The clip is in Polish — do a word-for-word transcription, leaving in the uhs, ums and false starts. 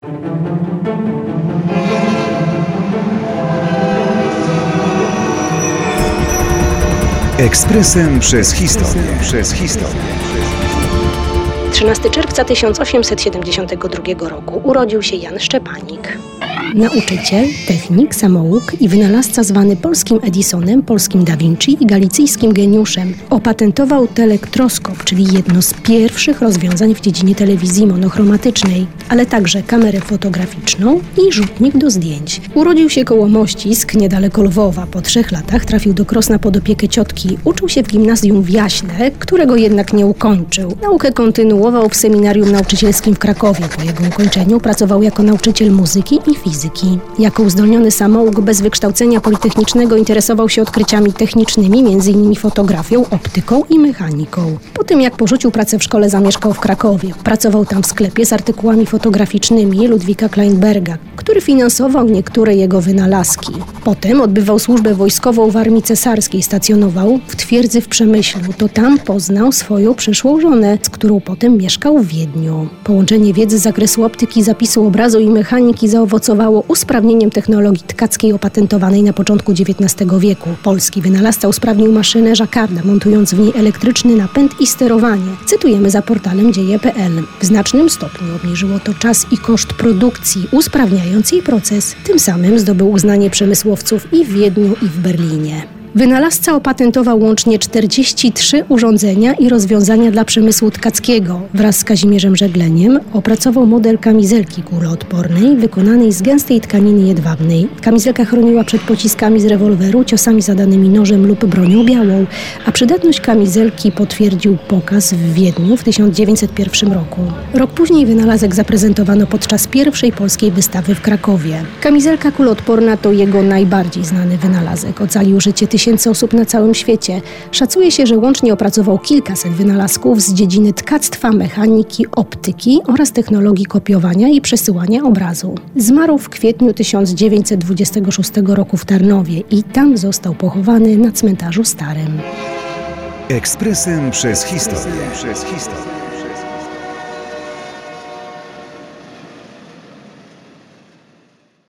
Ekspresem przez historię. Przez historię. trzynastego czerwca tysiąc osiemset siedemdziesiątego drugiego roku urodził się Jan Szczepanik. Nauczyciel, technik, samouk i wynalazca zwany polskim Edisonem, polskim Da Vinci i galicyjskim geniuszem. Opatentował telektroskop, czyli jedno z pierwszych rozwiązań w dziedzinie telewizji monochromatycznej, ale także kamerę fotograficzną i rzutnik do zdjęć. Urodził się koło Mościsk, niedaleko Lwowa. Po trzech latach trafił do Krosna pod opiekę ciotki. Uczył się w gimnazjum w Jaśle, którego jednak nie ukończył. Naukę kontynuował w seminarium nauczycielskim w Krakowie. Po jego ukończeniu pracował jako nauczyciel muzyki i fizyki. Jako uzdolniony samouk bez wykształcenia politechnicznego interesował się odkryciami technicznymi, między innymi fotografią, optyką i mechaniką. Po tym jak porzucił pracę w szkole, zamieszkał w Krakowie. Pracował tam w sklepie z artykułami fotograficznymi Ludwika Kleinberga, który finansował niektóre jego wynalazki. Potem odbywał służbę wojskową w armii cesarskiej, stacjonował w twierdzy w Przemyślu. To tam poznał swoją przyszłą żonę, z którą potem mieszkał w Wiedniu. Połączenie wiedzy z zakresu optyki, zapisu obrazu i mechaniki zaowocowało usprawnieniem technologii tkackiej opatentowanej na początku dziewiętnastego wieku. Polski wynalazca usprawnił maszynę Jacquarda, montując w niej elektryczny napęd i sterowanie. Cytujemy za portalem dzieje kropka pe el. W znacznym stopniu obniżyło to czas i koszt produkcji, usprawniając jej proces. Tym samym zdobył uznanie przemysłowców i w Wiedniu, i w Berlinie. Wynalazca opatentował łącznie czterdzieści trzy urządzenia i rozwiązania dla przemysłu tkackiego. Wraz z Kazimierzem Żegleniem opracował model kamizelki kuloodpornej wykonanej z gęstej tkaniny jedwabnej. Kamizelka chroniła przed pociskami z rewolweru, ciosami zadanymi nożem lub bronią białą, a przydatność kamizelki potwierdził pokaz w Wiedniu w tysiąc dziewięćset pierwszym roku. Rok później wynalazek zaprezentowano podczas pierwszej polskiej wystawy w Krakowie. Kamizelka kuloodporna to jego najbardziej znany wynalazek. Ocalił życie tysięcy osób na całym świecie. Szacuje się, że łącznie opracował kilkaset wynalazków z dziedziny tkactwa, mechaniki, optyki oraz technologii kopiowania i przesyłania obrazu. Zmarł w kwietniu tysiąc dziewięćset dwudziestego szóstego roku w Tarnowie i tam został pochowany na cmentarzu starym. Ekspresem przez historię. Przez historię.